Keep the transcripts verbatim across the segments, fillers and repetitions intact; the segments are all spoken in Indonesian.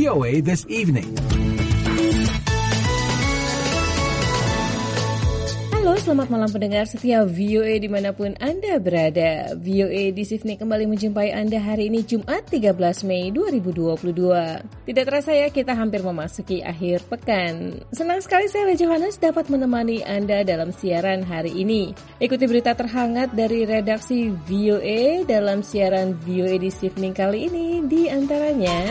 O A This Evening. Halo, selamat malam pendengar setia V O A dimanapun Anda berada. V O A This Evening kembali menjumpai Anda hari ini Jumat tiga belas Mei dua ribu dua puluh dua. Tidak terasa ya, kita hampir memasuki akhir pekan. Senang sekali saya, Johannes, dapat menemani Anda dalam siaran hari ini. Ikuti berita terhangat dari redaksi V O A dalam siaran V O A This Evening kali ini, di antaranya: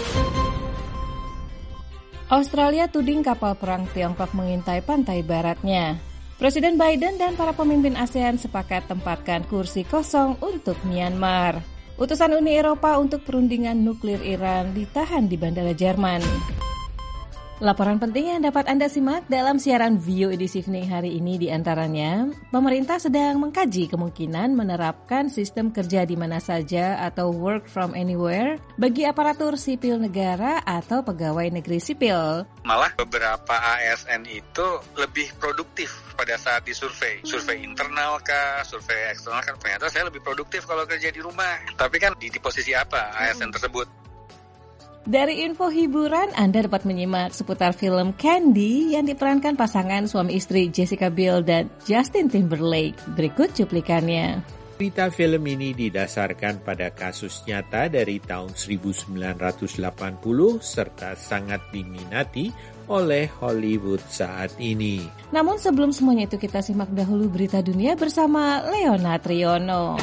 Australia tuding kapal perang Tiongkok mengintai pantai baratnya. Presiden Biden dan para pemimpin ASEAN sepakat tempatkan kursi kosong untuk Myanmar. Utusan Uni Eropa untuk perundingan nuklir Iran ditahan di Bandara Jerman. Laporan penting yang dapat Anda simak dalam siaran V O A This Evening hari ini di antaranya: pemerintah sedang mengkaji kemungkinan menerapkan sistem kerja di mana saja atau work from anywhere bagi aparatur sipil negara atau pegawai negeri sipil. Malah beberapa A S N itu lebih produktif pada saat disurvei. Survei internal kah, survei eksternal kan, ternyata saya lebih produktif kalau kerja di rumah. Tapi kan di, di posisi apa A S N tersebut? Dari info hiburan, Anda dapat menyimak seputar film Candy yang diperankan pasangan suami istri Jessica Biel dan Justin Timberlake. Berikut cuplikannya. Cerita film ini didasarkan pada kasus nyata dari tahun seribu sembilan ratus delapan puluh serta sangat diminati oleh Hollywood saat ini. Namun sebelum semuanya itu, kita simak dahulu berita dunia bersama Leona Triono.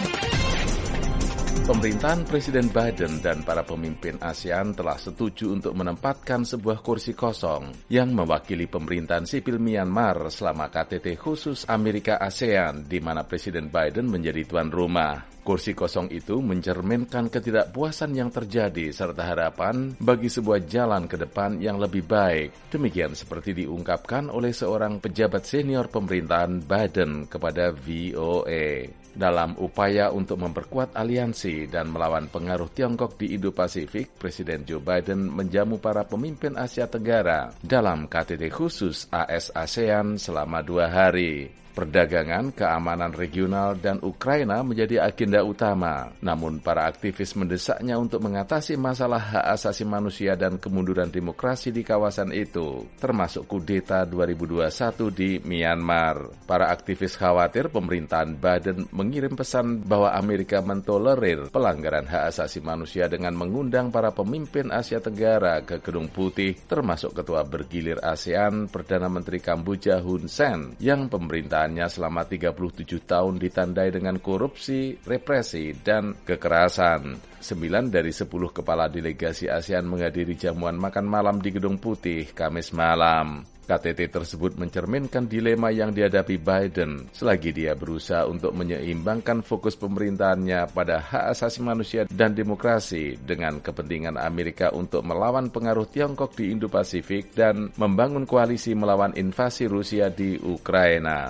Pemerintahan Presiden Biden dan para pemimpin ASEAN telah setuju untuk menempatkan sebuah kursi kosong yang mewakili pemerintahan sipil Myanmar selama K T T khusus Amerika ASEAN, di mana Presiden Biden menjadi tuan rumah. Kursi kosong itu mencerminkan ketidakpuasan yang terjadi serta harapan bagi sebuah jalan ke depan yang lebih baik. Demikian seperti diungkapkan oleh seorang pejabat senior pemerintahan Biden kepada V O A. Dalam upaya untuk memperkuat aliansi dan melawan pengaruh Tiongkok di Indo-Pasifik, Presiden Joe Biden menjamu para pemimpin Asia Tenggara dalam K T T khusus A S ASEAN selama dua hari. Perdagangan, keamanan regional, dan Ukraina menjadi agenda utama. Namun para aktivis mendesaknya untuk mengatasi masalah hak asasi manusia dan kemunduran demokrasi di kawasan itu, termasuk kudeta dua ribu dua puluh satu di Myanmar. Para aktivis khawatir pemerintahan Biden mengirim pesan bahwa Amerika mentolerir pelanggaran hak asasi manusia dengan mengundang para pemimpin Asia Tenggara ke Gedung Putih, termasuk Ketua Bergilir ASEAN, Perdana Menteri Kamboja Hun Sen, yang pemerintah selama tiga puluh tujuh tahun ditandai dengan korupsi, represi, dan kekerasan. Sembilan dari sepuluh kepala delegasi ASEAN menghadiri jamuan makan malam di Gedung Putih Kamis malam. K T T tersebut mencerminkan dilema yang dihadapi Biden selagi dia berusaha untuk menyeimbangkan fokus pemerintahannya pada hak asasi manusia dan demokrasi dengan kepentingan Amerika untuk melawan pengaruh Tiongkok di Indo-Pasifik dan membangun koalisi melawan invasi Rusia di Ukraina.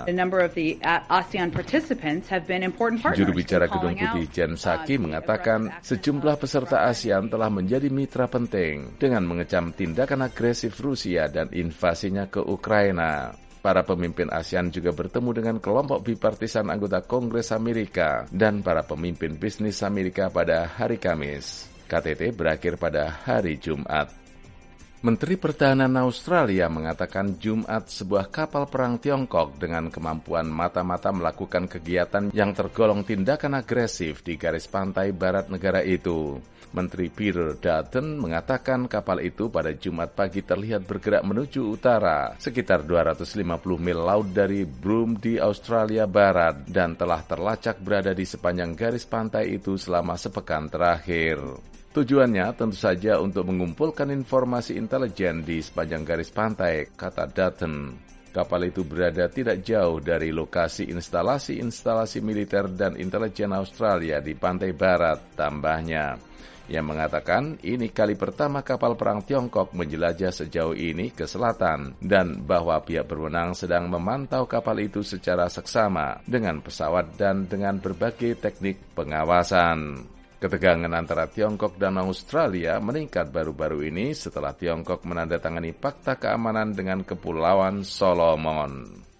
Juru bicara Gedung Putih Jen Psaki mengatakan sejumlah peserta ASEAN telah menjadi mitra penting dengan mengecam tindakan agresif Rusia dan invasinya ke Ukraina. Para pemimpin ASEAN juga bertemu dengan kelompok bipartisan anggota Kongres Amerika dan para pemimpin bisnis Amerika pada hari Kamis. K T T berakhir pada hari Jumat. Menteri Pertahanan Australia mengatakan Jumat sebuah kapal perang Tiongkok dengan kemampuan mata-mata melakukan kegiatan yang tergolong tindakan agresif di garis pantai barat negara itu. Menteri Peter Dutton mengatakan kapal itu pada Jumat pagi terlihat bergerak menuju utara, sekitar dua ratus lima puluh mil laut dari Broome di Australia Barat, dan telah terlacak berada di sepanjang garis pantai itu selama sepekan terakhir. Tujuannya tentu saja untuk mengumpulkan informasi intelijen di sepanjang garis pantai, kata Dutton. Kapal itu berada tidak jauh dari lokasi instalasi-instalasi militer dan intelijen Australia di pantai barat, tambahnya. Yang mengatakan ini kali pertama kapal perang Tiongkok menjelajah sejauh ini ke selatan dan bahwa pihak berwenang sedang memantau kapal itu secara seksama dengan pesawat dan dengan berbagai teknik pengawasan. Ketegangan antara Tiongkok dan Australia meningkat baru-baru ini setelah Tiongkok menandatangani Fakta Keamanan dengan Kepulauan Solomon.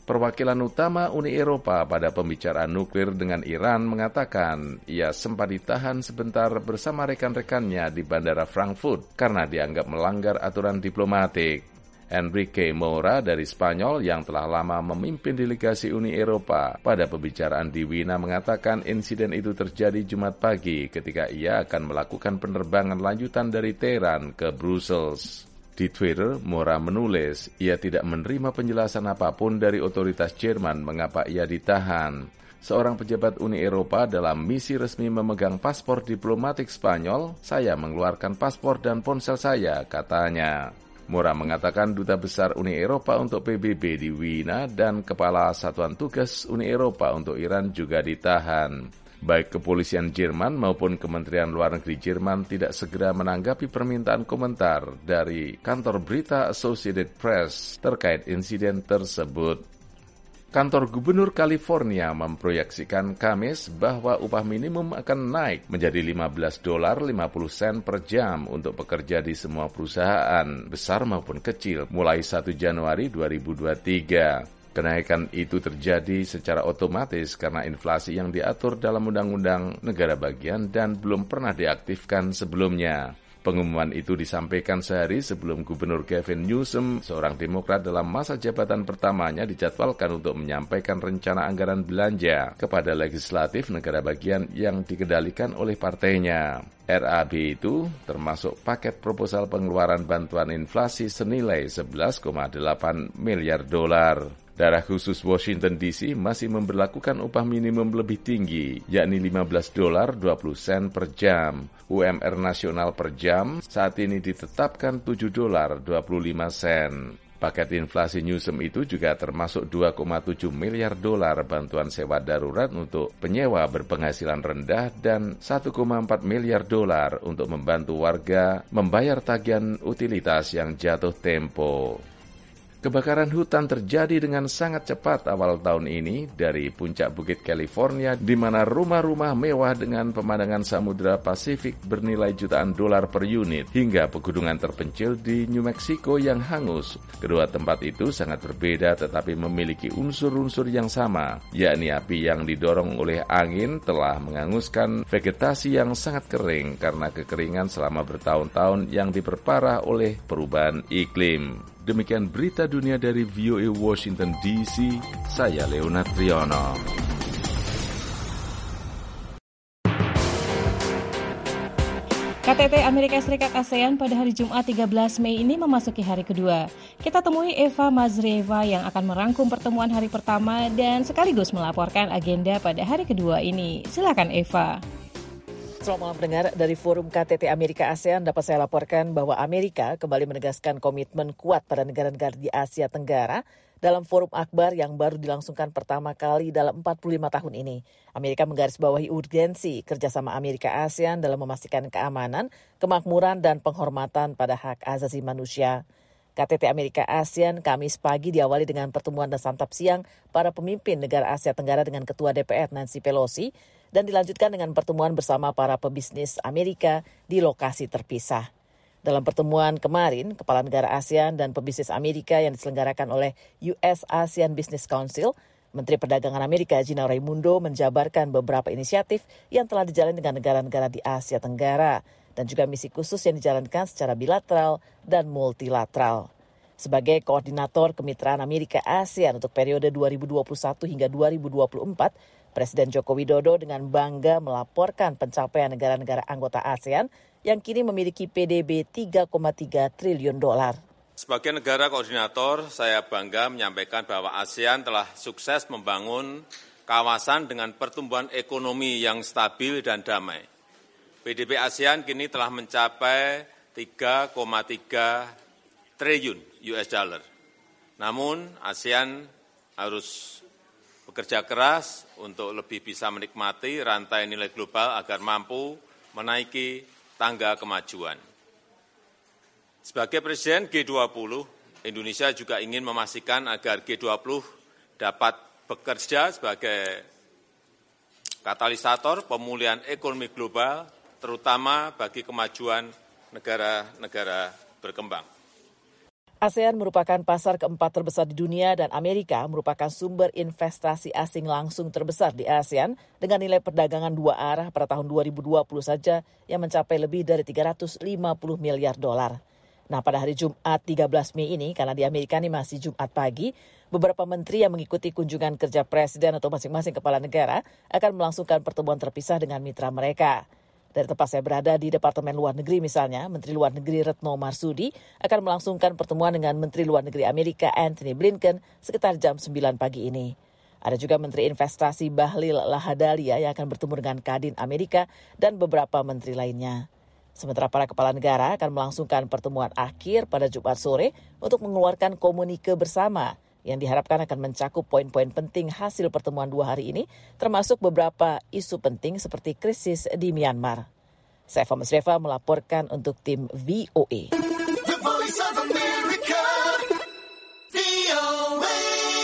Perwakilan utama Uni Eropa pada pembicaraan nuklir dengan Iran mengatakan ia sempat ditahan sebentar bersama rekan-rekannya di Bandara Frankfurt karena dianggap melanggar aturan diplomatik. Enrique Mora dari Spanyol yang telah lama memimpin delegasi Uni Eropa pada pembicaraan di Wina mengatakan insiden itu terjadi Jumat pagi ketika ia akan melakukan penerbangan lanjutan dari Teheran ke Brussels. Di Twitter, Mora menulis, ia tidak menerima penjelasan apapun dari otoritas Jerman mengapa ia ditahan. Seorang pejabat Uni Eropa dalam misi resmi memegang paspor diplomatik Spanyol, saya mengeluarkan paspor dan ponsel saya, katanya. Mora mengatakan Duta Besar Uni Eropa untuk P B B di Wina dan Kepala Satuan Tugas Uni Eropa untuk Iran juga ditahan. Baik kepolisian Jerman maupun Kementerian Luar Negeri Jerman tidak segera menanggapi permintaan komentar dari kantor berita Associated Press terkait insiden tersebut. Kantor Gubernur California memproyeksikan Kamis bahwa upah minimum akan naik menjadi lima belas dolar lima puluh sen per jam untuk pekerja di semua perusahaan, besar maupun kecil, mulai satu Januari dua ribu dua puluh tiga. Kenaikan itu terjadi secara otomatis karena inflasi yang diatur dalam Undang-Undang Negara Bagian dan belum pernah diaktifkan sebelumnya. Pengumuman itu disampaikan sehari sebelum Gubernur Gavin Newsom, seorang Demokrat dalam masa jabatan pertamanya dijadwalkan untuk menyampaikan rencana anggaran belanja kepada legislatif negara bagian yang dikendalikan oleh partainya. R A B itu termasuk paket proposal pengeluaran bantuan inflasi senilai sebelas koma delapan miliar dolar. Daerah khusus Washington D C masih memberlakukan upah minimum lebih tinggi, yakni lima belas dolar dua puluh sen per jam. U M R nasional per jam saat ini ditetapkan tujuh dolar dua puluh lima sen. Paket inflasi Newsom itu juga termasuk dua koma tujuh miliar dolar bantuan sewa darurat untuk penyewa berpenghasilan rendah dan satu koma empat miliar dolar untuk membantu warga membayar tagihan utilitas yang jatuh tempo. Kebakaran hutan terjadi dengan sangat cepat awal tahun ini dari puncak Bukit California di mana rumah-rumah mewah dengan pemandangan Samudra Pasifik bernilai jutaan dolar per unit hingga pegunungan terpencil di New Mexico yang hangus. Kedua tempat itu sangat berbeda tetapi memiliki unsur-unsur yang sama, yakni api yang didorong oleh angin telah menghanguskan vegetasi yang sangat kering karena kekeringan selama bertahun-tahun yang diperparah oleh perubahan iklim. Demikian berita dunia dari V O A Washington D C, saya Leonard Triono. K T T Amerika Serikat ASEAN pada hari Jumat tiga belas Mei ini memasuki hari kedua. Kita temui Eva Mazrieva yang akan merangkum pertemuan hari pertama dan sekaligus melaporkan agenda pada hari kedua ini. Silakan Eva. Selamat malam pendengar, dari Forum K T T Amerika ASEAN dapat saya laporkan bahwa Amerika kembali menegaskan komitmen kuat pada negara-negara di Asia Tenggara dalam forum akbar yang baru dilangsungkan pertama kali dalam empat puluh lima tahun ini. Amerika menggarisbawahi urgensi kerjasama Amerika ASEAN dalam memastikan keamanan, kemakmuran, dan penghormatan pada hak asasi manusia. K T T Amerika ASEAN Kamis pagi diawali dengan pertemuan dan santap siang para pemimpin negara Asia Tenggara dengan Ketua D P R Nancy Pelosi dan dilanjutkan dengan pertemuan bersama para pebisnis Amerika di lokasi terpisah. Dalam pertemuan kemarin, Kepala Negara ASEAN dan pebisnis Amerika yang diselenggarakan oleh U S ASEAN Business Council, Menteri Perdagangan Amerika Gina Raimondo menjabarkan beberapa inisiatif yang telah dijalani dengan negara-negara di Asia Tenggara dan juga misi khusus yang dijalankan secara bilateral dan multilateral. Sebagai koordinator kemitraan Amerika ASEAN untuk periode dua ribu dua puluh satu hingga dua ribu dua puluh empat, Presiden Joko Widodo dengan bangga melaporkan pencapaian negara-negara anggota ASEAN yang kini memiliki P D B tiga koma tiga triliun dolar. Sebagai negara koordinator, saya bangga menyampaikan bahwa ASEAN telah sukses membangun kawasan dengan pertumbuhan ekonomi yang stabil dan damai. P D B ASEAN kini telah mencapai tiga koma tiga triliun U S dollar. Namun ASEAN harus bekerja keras untuk lebih bisa menikmati rantai nilai global agar mampu menaiki tangga kemajuan. Sebagai Presiden G dua puluh, Indonesia juga ingin memastikan agar G dua puluh dapat bekerja sebagai katalisator pemulihan ekonomi global, terutama bagi kemajuan negara-negara berkembang. ASEAN merupakan pasar keempat terbesar di dunia dan Amerika merupakan sumber investasi asing langsung terbesar di ASEAN dengan nilai perdagangan dua arah pada tahun dua ribu dua puluh saja yang mencapai lebih dari tiga ratus lima puluh miliar dolar. Nah, pada hari Jumat tiga belas Mei ini, karena di Amerika ini masih Jumat pagi, beberapa menteri yang mengikuti kunjungan kerja presiden atau masing-masing kepala negara akan melangsungkan pertemuan terpisah dengan mitra mereka. Dari tempat saya berada di Departemen Luar Negeri misalnya, Menteri Luar Negeri Retno Marsudi akan melangsungkan pertemuan dengan Menteri Luar Negeri Amerika Antony Blinken sekitar jam sembilan pagi ini. Ada juga Menteri Investasi Bahlil Lahadalia yang akan bertemu dengan Kadin Amerika dan beberapa menteri lainnya. Sementara para kepala negara akan melangsungkan pertemuan akhir pada Jumat sore untuk mengeluarkan komunike bersama yang diharapkan akan mencakup poin-poin penting hasil pertemuan dua hari ini, termasuk beberapa isu penting seperti krisis di Myanmar. Saya Fama Sreva melaporkan untuk tim V O A. The Voice of America, V O A.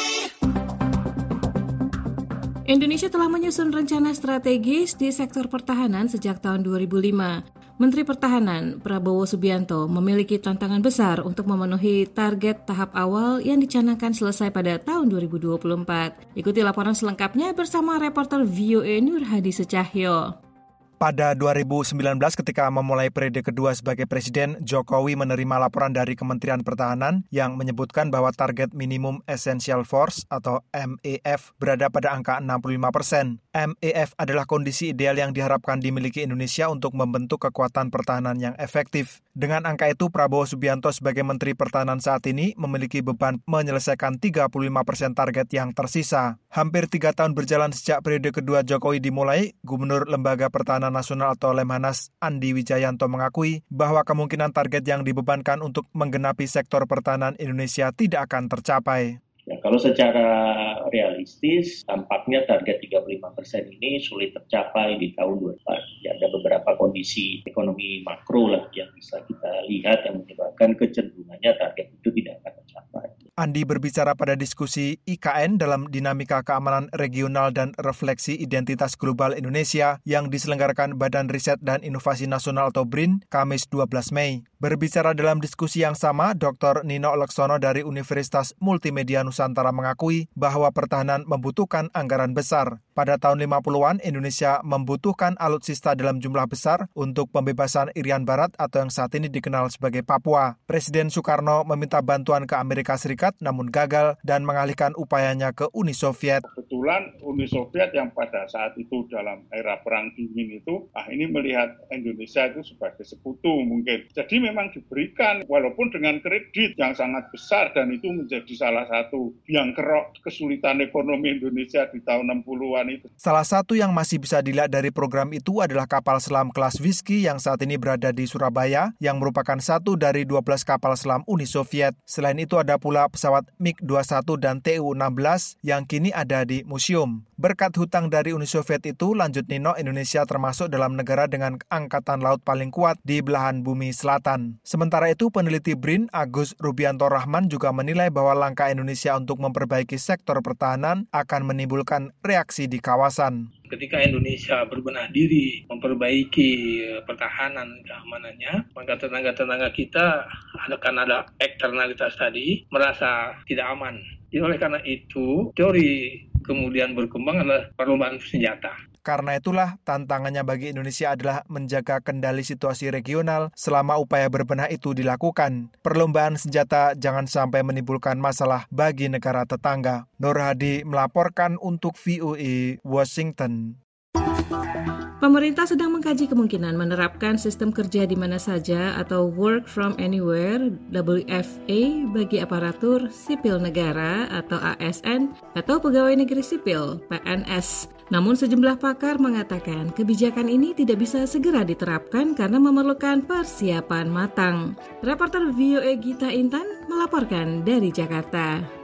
Indonesia telah menyusun rencana strategis di sektor pertahanan sejak tahun dua ribu lima. Menteri Pertahanan Prabowo Subianto memiliki tantangan besar untuk memenuhi target tahap awal yang dicanangkan selesai pada tahun dua ribu dua puluh empat. Ikuti laporan selengkapnya bersama reporter V O A Nur Hadi Secahyo. Pada dua ribu sembilan belas ketika memulai periode kedua sebagai presiden, Jokowi menerima laporan dari Kementerian Pertahanan yang menyebutkan bahwa target minimum essential force atau M E F berada pada angka enam puluh lima persen. M E F adalah kondisi ideal yang diharapkan dimiliki Indonesia untuk membentuk kekuatan pertahanan yang efektif. Dengan angka itu, Prabowo Subianto sebagai Menteri Pertahanan saat ini memiliki beban menyelesaikan tiga puluh lima persen target yang tersisa. Hampir tiga tahun berjalan sejak periode kedua Jokowi dimulai, Gubernur Lembaga Pertahanan Nasional atau Lemhanas Andi Wijayanto mengakui bahwa kemungkinan target yang dibebankan untuk menggenapi sektor pertahanan Indonesia tidak akan tercapai. Ya, kalau secara realistis, tampaknya target tiga puluh lima persen ini sulit tercapai di tahun dua ribu dua puluh empat. Ya, ada beberapa kondisi ekonomi makro lah yang bisa kita lihat yang menyebabkan kecenderungannya target itu tidak akan tercapai. Andi berbicara pada diskusi I K N dalam Dinamika Keamanan Regional dan Refleksi Identitas Global Indonesia yang diselenggarakan Badan Riset dan Inovasi Nasional atau B R I N Kamis dua belas Mei. Berbicara dalam diskusi yang sama, Doktor Nino Leksono dari Universitas Multimedia Nusantara mengakui bahwa pertahanan membutuhkan anggaran besar. Pada tahun lima puluhan, Indonesia membutuhkan alutsista dalam jumlah besar untuk pembebasan Irian Barat atau yang saat ini dikenal sebagai Papua. Presiden Soekarno meminta bantuan ke Amerika Serikat namun gagal dan mengalihkan upayanya ke Uni Soviet. Kebetulan Uni Soviet yang pada saat itu dalam era Perang Dingin itu, ah ini melihat Indonesia itu sebagai sekutu mungkin. Jadi memang diberikan walaupun dengan kredit yang sangat besar dan itu menjadi salah satu yang kerok kesulitan ekonomi Indonesia di tahun enam puluhan itu. Salah satu yang masih bisa dilihat dari program itu adalah kapal selam kelas Whiskey yang saat ini berada di Surabaya yang merupakan satu dari dua belas kapal selam Uni Soviet. Selain itu ada pula pesawat M I G dua puluh satu dan T U enam belas yang kini ada di museum. Berkat hutang dari Uni Soviet itu, lanjut Nino, Indonesia termasuk dalam negara dengan angkatan laut paling kuat di belahan bumi selatan. Sementara itu, peneliti B R I N Agus Rubianto Rahman juga menilai bahwa langkah Indonesia untuk memperbaiki sektor pertahanan akan menimbulkan reaksi di kawasan. Ketika Indonesia berbenah diri memperbaiki pertahanan keamanannya, maka tenaga-tenaga kita akan ada eksternalitas tadi merasa tidak aman. Jadi oleh karena itu, teori kemudian berkembang adalah perlombaan senjata. Karena itulah tantangannya bagi Indonesia adalah menjaga kendali situasi regional selama upaya berbenah itu dilakukan. Perlombaan senjata jangan sampai menimbulkan masalah bagi negara tetangga. Nur Hadi melaporkan untuk V O A Washington. Pemerintah sedang mengkaji kemungkinan menerapkan sistem kerja di mana saja atau work from anywhere W F A bagi aparatur sipil negara atau A S N atau pegawai negeri sipil P N S. Namun sejumlah pakar mengatakan kebijakan ini tidak bisa segera diterapkan karena memerlukan persiapan matang. Reporter V O A Gita Intan melaporkan dari Jakarta.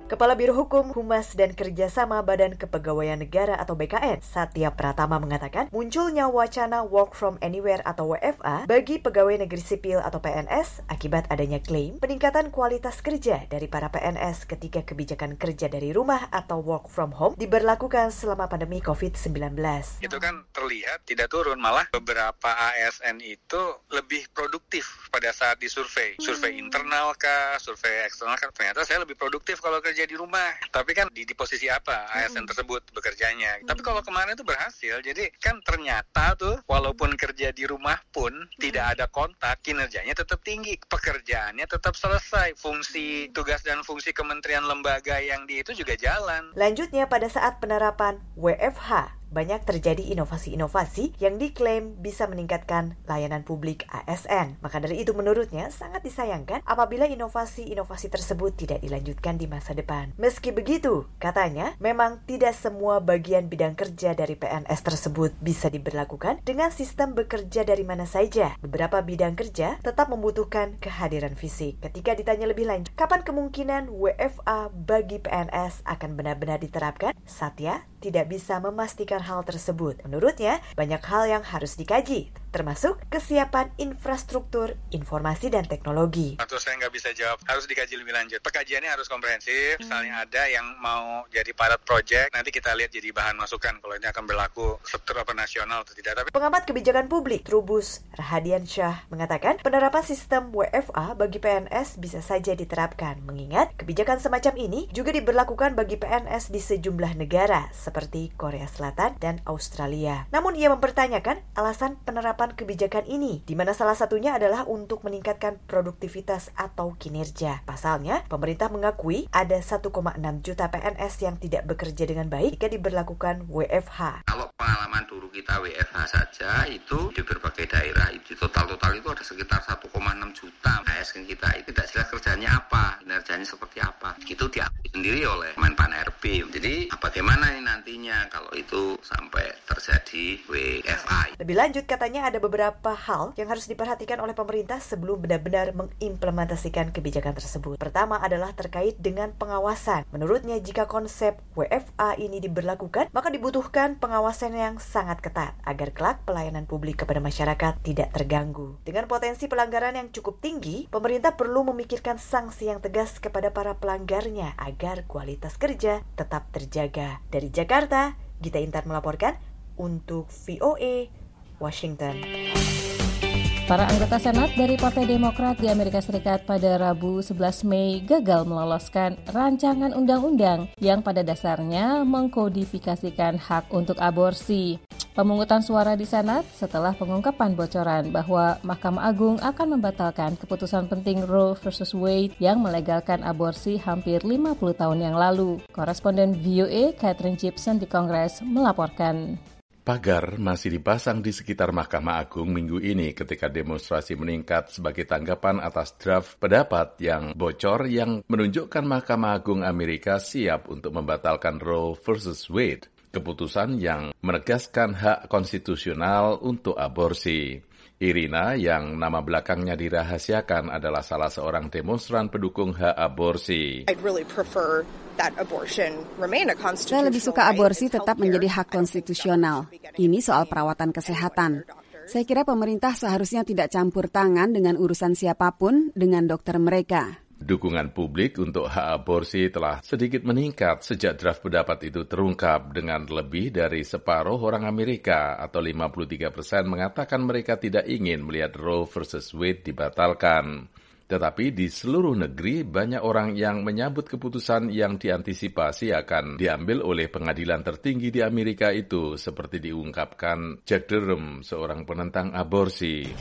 Kepala Biro Hukum, Humas, dan Kerjasama Badan Kepegawaian Negara atau B K N, Satya Pratama mengatakan munculnya wacana work from anywhere atau W F A bagi pegawai negeri sipil atau P N S akibat adanya klaim peningkatan kualitas kerja dari para P N S ketika kebijakan kerja dari rumah atau work from home diberlakukan selama pandemi covid sembilan belas. Itu kan terlihat tidak turun, malah beberapa A S N itu lebih produktif pada saat disurvei. Survei internal kah, survei eksternal kah, ternyata saya lebih produktif kalau kerja di rumah. Tapi kan di, di posisi apa A S N tersebut bekerjanya. Tapi kalau kemarin itu berhasil, jadi kan ternyata tuh walaupun kerja di rumah pun tidak ada kontak, kinerjanya tetap tinggi, pekerjaannya tetap selesai, fungsi tugas dan fungsi kementerian lembaga yang di itu juga jalan. Lanjutnya, pada saat penerapan W F H, banyak terjadi inovasi-inovasi yang diklaim bisa meningkatkan layanan publik A S N. Maka dari itu menurutnya sangat disayangkan apabila inovasi-inovasi tersebut tidak dilanjutkan di masa depan. Meski begitu, katanya memang tidak semua bagian bidang kerja dari P N S tersebut bisa diberlakukan dengan sistem bekerja dari mana saja. Beberapa bidang kerja tetap membutuhkan kehadiran fisik. Ketika ditanya lebih lanjut, kapan kemungkinan W F A bagi P N S akan benar-benar diterapkan? Satya tidak bisa memastikan hal tersebut. Menurutnya, banyak hal yang harus dikaji, termasuk kesiapan infrastruktur, informasi, dan teknologi. Atau saya nggak bisa jawab, harus dikaji lebih lanjut. Pekajiannya harus komprehensif, misalnya ada yang mau jadi pilot project, nanti kita lihat jadi bahan masukan kalau ini akan berlaku struktur apa nasional atau tidak. Tapi pengamat kebijakan publik Trubus Rahadiansyah mengatakan penerapan sistem W F A bagi P N S bisa saja diterapkan, mengingat kebijakan semacam ini juga diberlakukan bagi P N S di sejumlah negara seperti Korea Selatan dan Australia. Namun ia mempertanyakan alasan penerapan kebijakan ini, di mana salah satunya adalah untuk meningkatkan produktivitas atau kinerja. Pasalnya, pemerintah mengakui ada satu koma enam juta P N S yang tidak bekerja dengan baik jika diberlakukan W F H. Kalau pengalaman dulu kita W F H saja itu di berbagai daerah itu total-total itu ada sekitar satu koma enam juta A S N kita. Itu tidak jelas kerjanya apa, kinerjanya seperti apa. Itu diakui sendiri oleh Menpan R B. Jadi bagaimana ini nantinya kalau itu sampai terjadi W F A. Lebih lanjut, katanya ada beberapa hal yang harus diperhatikan oleh pemerintah sebelum benar-benar mengimplementasikan kebijakan tersebut. Pertama adalah terkait dengan pengawasan. Menurutnya, jika konsep W F A ini diberlakukan, maka dibutuhkan pengawasan yang sangat ketat agar kelak pelayanan publik kepada masyarakat tidak terganggu. Dengan potensi pelanggaran yang cukup tinggi, pemerintah perlu memikirkan sanksi yang tegas kepada para pelanggarnya agar kualitas kerja tetap terjaga. Dari Jakarta, Gita Intan melaporkan untuk V O A Washington. Para anggota Senat dari Partai Demokrat di Amerika Serikat pada Rabu sebelas Mei gagal meloloskan rancangan undang-undang yang pada dasarnya mengkodifikasikan hak untuk aborsi. Pemungutan suara di Senat setelah pengungkapan bocoran bahwa Mahkamah Agung akan membatalkan keputusan penting Roe versus Wade yang melegalkan aborsi hampir lima puluh tahun yang lalu. Koresponden V O A Catherine Gibson di Kongres melaporkan. Pagar masih dipasang di sekitar Mahkamah Agung minggu ini ketika demonstrasi meningkat sebagai tanggapan atas draft pendapat yang bocor yang menunjukkan Mahkamah Agung Amerika siap untuk membatalkan Roe versus Wade, keputusan yang menegaskan hak konstitusional untuk aborsi. Irina, yang nama belakangnya dirahasiakan, adalah salah seorang demonstran pendukung hak aborsi. Saya lebih suka aborsi tetap menjadi hak konstitusional. Ini soal perawatan kesehatan. Saya kira pemerintah seharusnya tidak campur tangan dengan urusan siapapun dengan dokter mereka. Dukungan publik untuk hak aborsi telah sedikit meningkat sejak draft pendapat itu terungkap, dengan lebih dari separuh orang Amerika atau lima puluh tiga persen mengatakan mereka tidak ingin melihat Roe versus Wade dibatalkan. Tetapi di seluruh negeri banyak orang yang menyambut keputusan yang diantisipasi akan diambil oleh pengadilan tertinggi di Amerika itu, seperti diungkapkan Jack Durham, seorang penentang aborsi.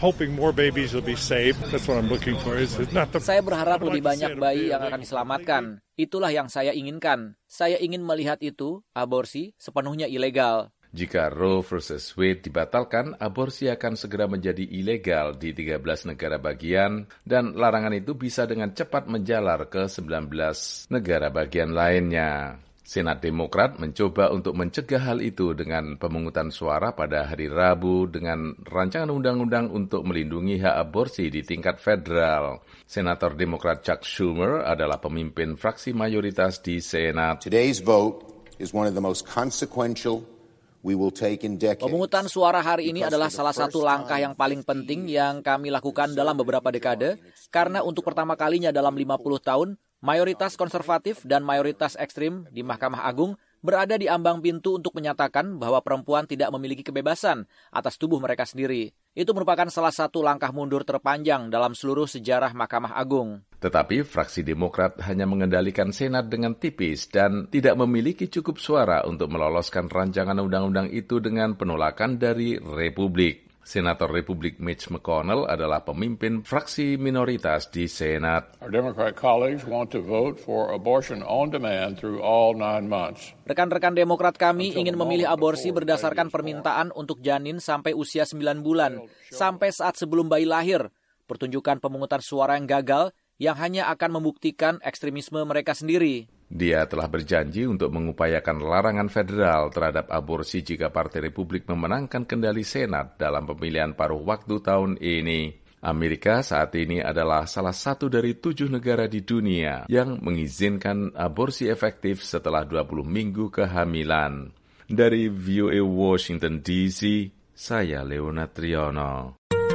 Saya berharap lebih banyak bayi yang akan diselamatkan. Itulah yang saya inginkan. Saya ingin melihat itu, aborsi, sepenuhnya ilegal. Jika Roe versus Wade dibatalkan, aborsi akan segera menjadi ilegal di tiga belas negara bagian, dan larangan itu bisa dengan cepat menjalar ke sembilan belas negara bagian lainnya. Senat Demokrat mencoba untuk mencegah hal itu dengan pemungutan suara pada hari Rabu dengan rancangan undang-undang untuk melindungi hak aborsi di tingkat federal. Senator Demokrat Chuck Schumer adalah pemimpin fraksi mayoritas di Senat. Today's vote is one of the most consequential we will take in decades. Pemungutan suara hari ini adalah salah satu langkah yang paling penting yang kami lakukan dalam beberapa dekade, karena untuk pertama kalinya dalam lima puluh tahun, mayoritas konservatif dan mayoritas ekstrim di Mahkamah Agung berada di ambang pintu untuk menyatakan bahwa perempuan tidak memiliki kebebasan atas tubuh mereka sendiri. Itu merupakan salah satu langkah mundur terpanjang dalam seluruh sejarah Mahkamah Agung. Tetapi fraksi Demokrat hanya mengendalikan Senat dengan tipis dan tidak memiliki cukup suara untuk meloloskan rancangan undang-undang itu dengan penolakan dari Republik. Senator Republik Mitch McConnell adalah pemimpin fraksi minoritas di Senat. Our Democrat colleagues want to vote for abortion on demand through all nine months. Rekan-rekan Demokrat kami ingin memilih aborsi berdasarkan permintaan untuk janin sampai usia sembilan bulan, sampai saat sebelum bayi lahir. Pertunjukan pemungutan suara yang gagal yang hanya akan membuktikan ekstremisme mereka sendiri. Dia telah berjanji untuk mengupayakan larangan federal terhadap aborsi jika Partai Republik memenangkan kendali Senat dalam pemilihan paruh waktu tahun ini. Amerika saat ini adalah salah satu dari tujuh negara di dunia yang mengizinkan aborsi efektif setelah dua puluh minggu kehamilan. Dari V O A Washington D C, saya Leonard Triono.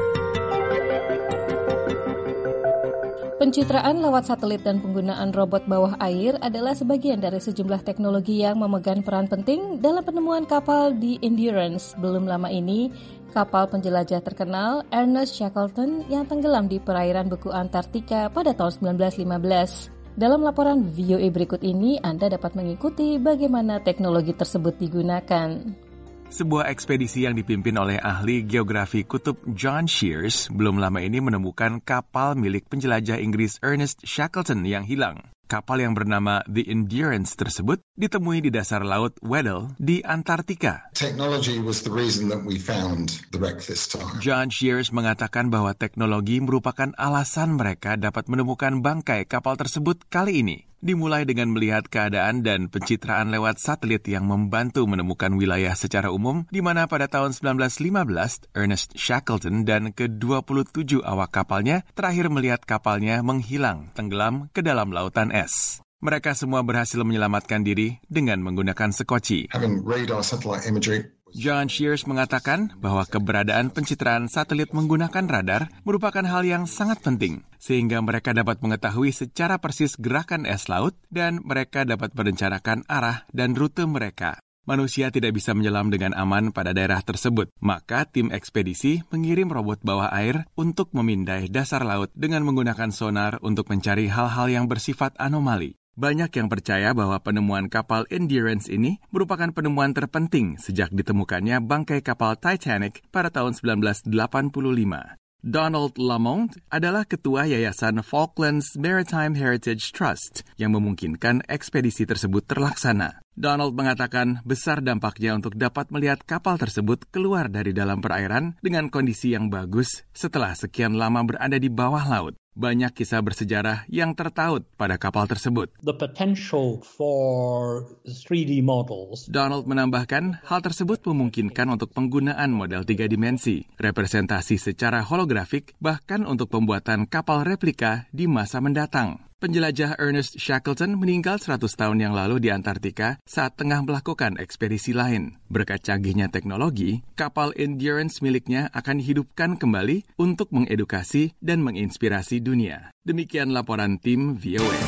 Pencitraan lewat satelit dan penggunaan robot bawah air adalah sebagian dari sejumlah teknologi yang memegang peran penting dalam penemuan kapal di Endurance. Belum lama ini, kapal penjelajah terkenal Ernest Shackleton yang tenggelam di perairan beku Antartika pada tahun sembilan belas lima belas. Dalam laporan V O A berikut ini, Anda dapat mengikuti bagaimana teknologi tersebut digunakan. Sebuah ekspedisi yang dipimpin oleh ahli geografi kutub John Shears belum lama ini menemukan kapal milik penjelajah Inggris Ernest Shackleton yang hilang. Kapal yang bernama The Endurance tersebut ditemui di dasar laut Weddell di Antartika. Technology was the reason that we found the wreck this time. John Shears mengatakan bahwa teknologi merupakan alasan mereka dapat menemukan bangkai kapal tersebut kali ini. Dimulai dengan melihat keadaan dan pencitraan lewat satelit yang membantu menemukan wilayah secara umum, di mana pada tahun sembilan belas lima belas, Ernest Shackleton dan ke dua puluh tujuh awak kapalnya terakhir melihat kapalnya menghilang tenggelam ke dalam lautan es. Mereka semua berhasil menyelamatkan diri dengan menggunakan sekoci. Having radar satellite imagery. John Shears mengatakan bahwa keberadaan pencitraan satelit menggunakan radar merupakan hal yang sangat penting, sehingga mereka dapat mengetahui secara persis gerakan es laut dan mereka dapat merencanakan arah dan rute mereka. Manusia tidak bisa menyelam dengan aman pada daerah tersebut, maka tim ekspedisi mengirim robot bawah air untuk memindai dasar laut dengan menggunakan sonar untuk mencari hal-hal yang bersifat anomali. Banyak yang percaya bahwa penemuan kapal Endurance ini merupakan penemuan terpenting sejak ditemukannya bangkai kapal Titanic pada tahun sembilan belas delapan puluh lima. Donald Lamont adalah ketua Yayasan Falklands Maritime Heritage Trust yang memungkinkan ekspedisi tersebut terlaksana. Donald mengatakan besar dampaknya untuk dapat melihat kapal tersebut keluar dari dalam perairan dengan kondisi yang bagus setelah sekian lama berada di bawah laut. Banyak kisah bersejarah yang tertaut pada kapal tersebut. The potential for three D models. Donald menambahkan, hal tersebut memungkinkan untuk penggunaan model tiga dimensi, representasi secara holografik, bahkan untuk pembuatan kapal replika di masa mendatang. Penjelajah Ernest Shackleton meninggal seratus tahun yang lalu di Antartika saat tengah melakukan ekspedisi lain. Berkat canggihnya teknologi, kapal Endurance miliknya akan dihidupkan kembali untuk mengedukasi dan menginspirasi dunia. Demikian laporan tim V O A.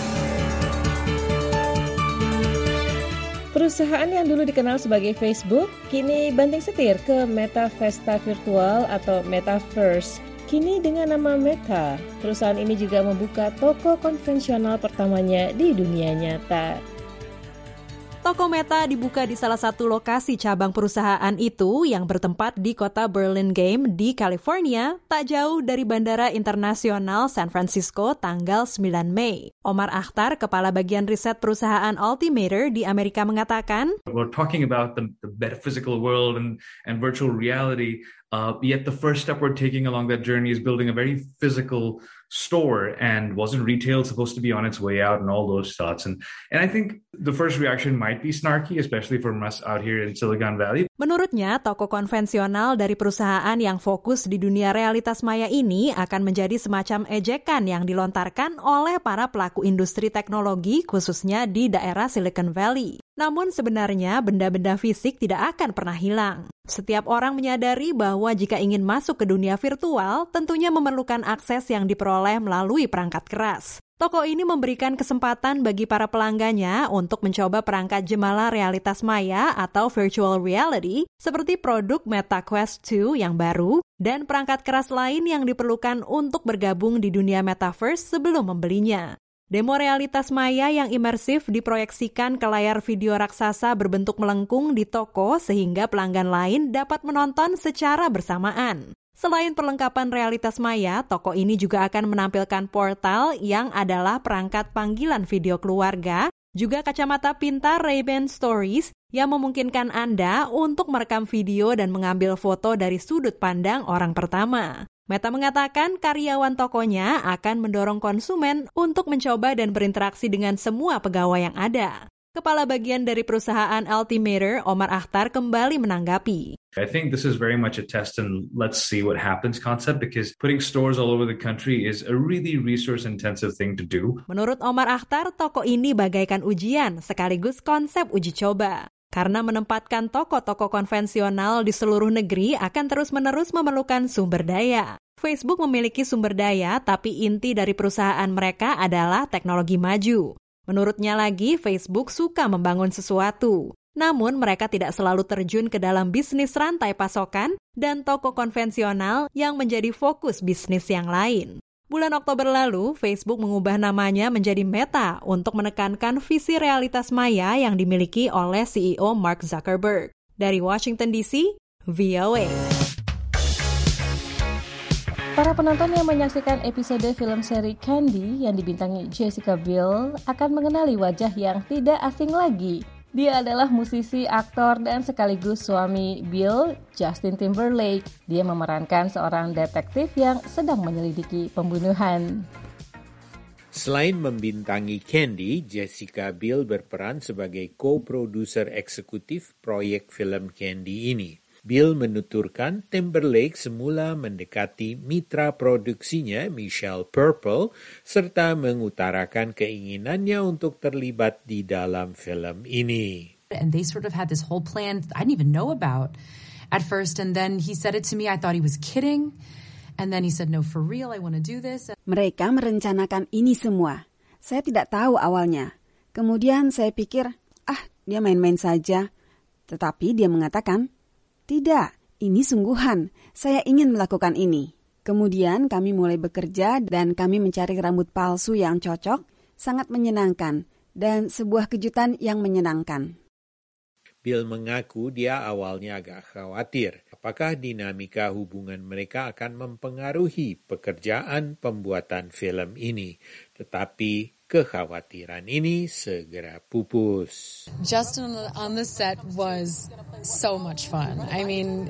Perusahaan yang dulu dikenal sebagai Facebook, kini banting setir ke Meta Vesta Virtual atau Metaverse. Kini dengan nama Meta, perusahaan ini juga membuka toko konvensional pertamanya di dunia nyata. Toko Meta dibuka di salah satu lokasi cabang perusahaan itu yang bertempat di kota Burlingame di California, tak jauh dari Bandara Internasional San Francisco tanggal sembilan Mei. Omar Akhtar, Kepala Bagian Riset Perusahaan Altimeter di Amerika mengatakan, We're talking about the, the metaphysical world and, and virtual reality. Uh, yet the first step we're taking along that journey is building a very physical store, and wasn't retail supposed to be on its way out and all those thoughts. And and I think the first reaction might be snarky, especially from us out here in Silicon Valley. Menurutnya, toko konvensional dari perusahaan yang fokus di dunia realitas maya ini akan menjadi semacam ejekan yang dilontarkan oleh para pelaku industri teknologi, khususnya di daerah Silicon Valley. Namun sebenarnya benda-benda fisik tidak akan pernah hilang. Setiap orang menyadari bahwa jika ingin masuk ke dunia virtual, tentunya memerlukan akses yang diperoleh melalui perangkat keras. Toko ini memberikan kesempatan bagi para pelanggannya untuk mencoba perangkat jemala realitas maya atau virtual reality seperti produk Meta Quest dua yang baru dan perangkat keras lain yang diperlukan untuk bergabung di dunia metaverse sebelum membelinya. Demo realitas maya yang imersif diproyeksikan ke layar video raksasa berbentuk melengkung di toko sehingga pelanggan lain dapat menonton secara bersamaan. Selain perlengkapan realitas maya, toko ini juga akan menampilkan portal yang adalah perangkat panggilan video keluarga, juga kacamata pintar Ray-Ban Stories yang memungkinkan Anda untuk merekam video dan mengambil foto dari sudut pandang orang pertama. Meta mengatakan karyawan tokonya akan mendorong konsumen untuk mencoba dan berinteraksi dengan semua pegawai yang ada. Kepala bagian dari perusahaan Altimeter, Omar Akhtar, kembali menanggapi. I think this is very much a test and let's see what happens concept, because putting stores all over the country is a really resource-intensive thing to do. Menurut Omar Akhtar, toko ini bagaikan ujian sekaligus konsep uji coba. Karena menempatkan toko-toko konvensional di seluruh negeri akan terus-menerus memerlukan sumber daya. Facebook memiliki sumber daya, tapi inti dari perusahaan mereka adalah teknologi maju. Menurutnya lagi, Facebook suka membangun sesuatu. Namun mereka tidak selalu terjun ke dalam bisnis rantai pasokan dan toko konvensional yang menjadi fokus bisnis yang lain. Bulan Oktober lalu, Facebook mengubah namanya menjadi Meta untuk menekankan visi realitas maya yang dimiliki oleh C E O Mark Zuckerberg. Dari Washington D C, V O A. Para penonton yang menyaksikan episode film seri Candy yang dibintangi Jessica Biel akan mengenali wajah yang tidak asing lagi. Dia adalah musisi, aktor, dan sekaligus suami Biel, Justin Timberlake. Dia memerankan seorang detektif yang sedang menyelidiki pembunuhan. Selain membintangi Candy, Jessica Biel berperan sebagai co-produser eksekutif proyek film Candy ini. Biel menuturkan Timberlake semula mendekati mitra produksinya Michelle Purple serta mengutarakan keinginannya untuk terlibat di dalam film ini. And they sort of had this whole plan I didn't even know about at first, and then he said it to me. I thought he was kidding, and then he said, "No, for real, I want to do this." Mereka merencanakan ini semua. Saya tidak tahu awalnya. Kemudian saya pikir, ah, dia main-main saja. Tetapi dia mengatakan, tidak, ini sungguhan. Saya ingin melakukan ini. Kemudian kami mulai bekerja dan kami mencari rambut palsu yang cocok, sangat menyenangkan, dan sebuah kejutan yang menyenangkan. Bill mengaku dia awalnya agak khawatir apakah dinamika hubungan mereka akan mempengaruhi pekerjaan pembuatan film ini. Tetapi kekhawatiran ini segera pupus. Justin on the set was so much fun. I mean,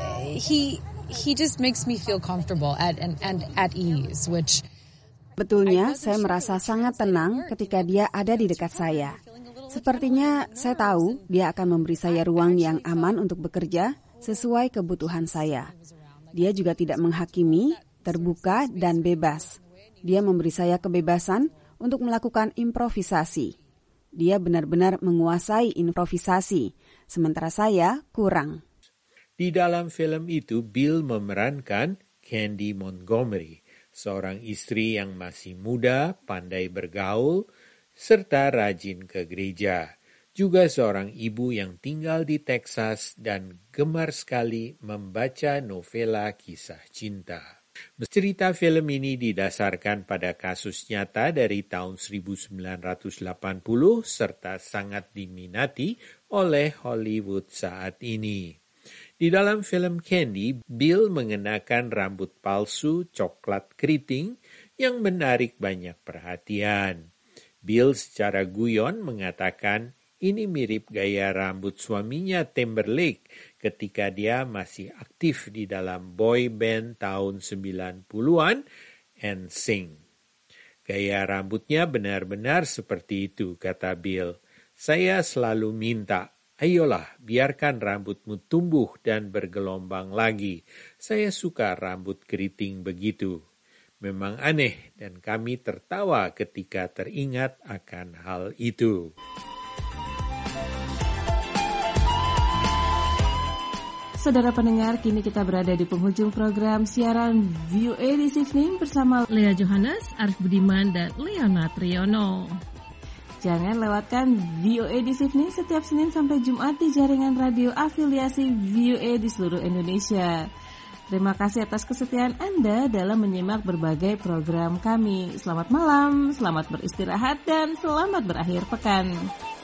he he just makes me feel comfortable at and, and at ease, which Betulnya, saya merasa sangat tenang ketika dia ada di dekat saya. Sepertinya saya tahu dia akan memberi saya ruang yang aman untuk bekerja sesuai kebutuhan saya. Dia juga tidak menghakimi, terbuka, dan bebas. Dia memberi saya kebebasan untuk melakukan improvisasi. Dia benar-benar menguasai improvisasi, sementara saya kurang. Di dalam film itu, Bill memerankan Candy Montgomery, seorang istri yang masih muda, pandai bergaul, serta rajin ke gereja. Juga seorang ibu yang tinggal di Texas dan gemar sekali membaca novela kisah cinta. Cerita film ini didasarkan pada kasus nyata dari tahun seribu sembilan ratus delapan puluh serta sangat diminati oleh Hollywood saat ini. Di dalam film Candy, Bill mengenakan rambut palsu coklat keriting yang menarik banyak perhatian. Bill secara guyon mengatakan ini mirip gaya rambut suaminya Timberlake ketika dia masih aktif di dalam boy band tahun sembilan puluhan, N Sync. Gaya rambutnya benar-benar seperti itu, kata Bill. Saya selalu minta, ayolah biarkan rambutmu tumbuh dan bergelombang lagi. Saya suka rambut keriting begitu. Memang aneh dan kami tertawa ketika teringat akan hal itu. Saudara pendengar, kini kita berada di penghujung program siaran V O A This Evening bersama Lea Johannes, Arif Budiman, dan Leona Triyono. Jangan lewatkan V O A This Evening setiap Senin sampai Jumat di jaringan radio afiliasi V O A di seluruh Indonesia. Terima kasih atas kesetiaan Anda dalam menyimak berbagai program kami. Selamat malam, selamat beristirahat, dan selamat berakhir pekan.